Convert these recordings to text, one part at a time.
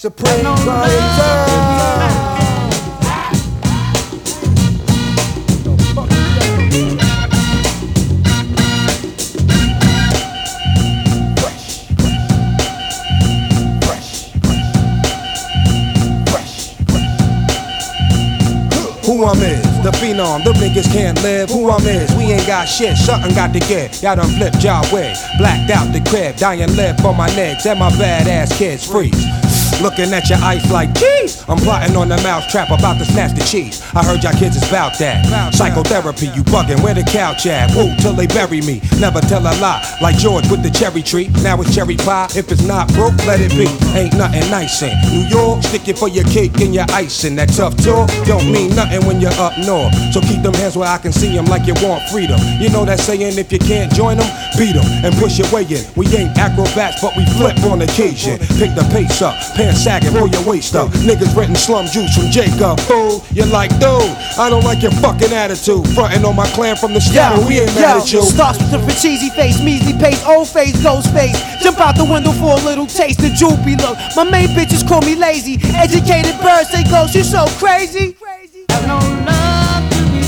Supreme clientele. Who I'm is, the phenom, them niggas can't live. Who I'm is, we ain't got shit, something got to give. Y'all done flipped y'all way, blacked out the crib, dying live for my legs and my badass kids freeze. Looking at your ice like, geez, I'm plotting on the mousetrap about to snatch the cheese. I heard y'all kids is bout that. Psychotherapy, you bugging, where the couch at? Woo, till they bury me. Never tell a lie, like George with the cherry tree. Now it's cherry pie, if it's not broke, let it be. Ain't nothing nice in New York, stick it for your cake and your icing. That tough talk don't mean nothing when you're up north. So keep them hands where I can see them like you want freedom. You know that saying, if you can't join them, beat them and push your way in. We ain't acrobats, but we flip on occasion. Pick the pace up, pants sagging, roll your waist up. Niggas renting slum juice from Jacob. Fool, you're like, dude, I don't like your fucking attitude. Frontin' on my clan from the scatter, we ain't mad at you. Starts with the cheesy face, measly pace, old face, ghost face. Jump out the window for a little taste, the droopy look. My main bitches call me lazy. Educated birds say ghost, you so crazy. Have no love to be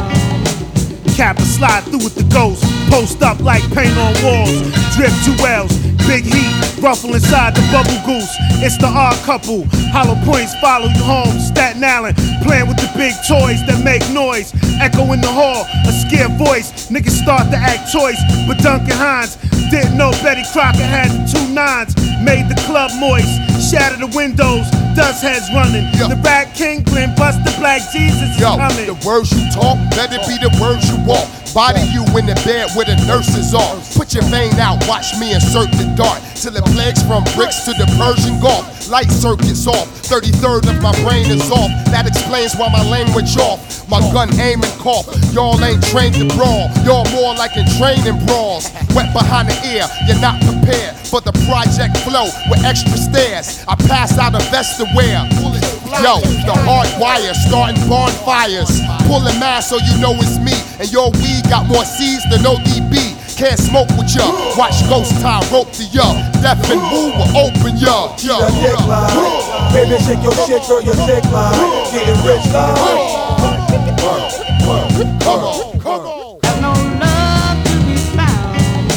found. Kappa slide through with the ghost, post up like paint on walls. Drip 2 L's, big heat, ruffle inside the bubble goose. It's the odd couple, hollow points follow you home. Staten Island, playing with the big toys that make noise. Echo in the hall, a scared voice. Niggas start to act choice, but Duncan Hines didn't know Betty Crocker had 2 9s. Made the club moist, shattered the windows, dust heads running. Yo. The Rat Kingpin, bust the Black Jesus is coming. The words you talk better be the words you walk. Body you in the bed where the nurses are. Put your vein out, watch me insert the dart till it plagues from bricks to the Persian Gulf. Light circuits off, 33rd of my brain is off. That explains why my language off. My gun aim and cough. Y'all ain't trained to brawl. Y'all more like in training brawls. Wet behind the ear, you're not prepared for the project flow with extra stairs. I pass out a vest to wear. Yo, the hard wire starting bonfires. Pulling mass so you know it's me. And your weed got more C's than ODB. Can't smoke with ya. Watch ghost tie rope to ya. Deaf and move will open ya. Baby, shake your shit, girl, your dick line. Getting rich line. Come on, come on. Have no love to be found.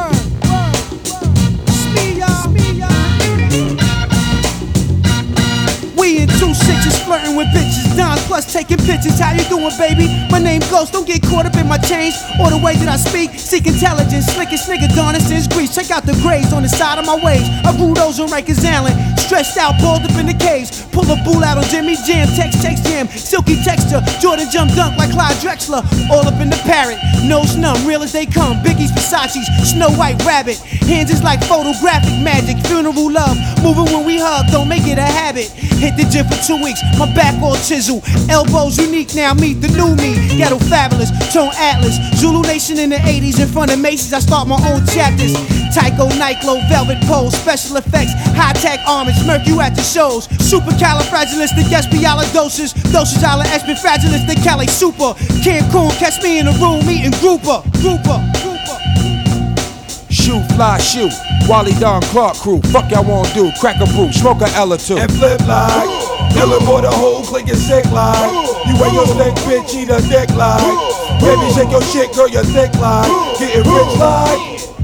We in 2-6s flirting with bitches, Don plus taking pictures. How you doing, baby? My name Ghost. Don't get caught up in my change or the way that I speak. Seek intelligence, slickest nigga Donna since Greece. Check out the grades on the side of my waves. I grew those on Rikers Island. Stretched out, balled up in the caves. Pull a bull out on Jimmy Jam, text jam. Silky texture, Jordan jump dunk like Clyde Drexler. All up in the parrot, nose numb, real as they come. Biggie's, Versace's, Snow White Rabbit. Hands is like photographic magic, funeral love. Moving when we hug, don't make it a habit. Hit the gym for 2 weeks, my back all chisel. Elbows unique now, meet the new me. Ghetto fabulous, Tone Atlas. Zulu Nation in the 80s, in front of Macy's, I start my own chapters. Tycho, Nyclo, Velvet Pose, special effects, high-tech armors, murk you at the shows. Supercalifragilisticexpialidocious, dosage ala expenfragilistic, Cali super. Cancun, catch me in the room, eating grouper. Shoot, fly, shoot. Wally Don Clark crew. Fuck y'all wanna do? Crack a brew, smoke a L or two. And flip like. Illin' boy, the whole clique is sick like. You wear your stink, bitch, eat a dick like. Baby, shake your shit, girl, your thick like. Getting rich like.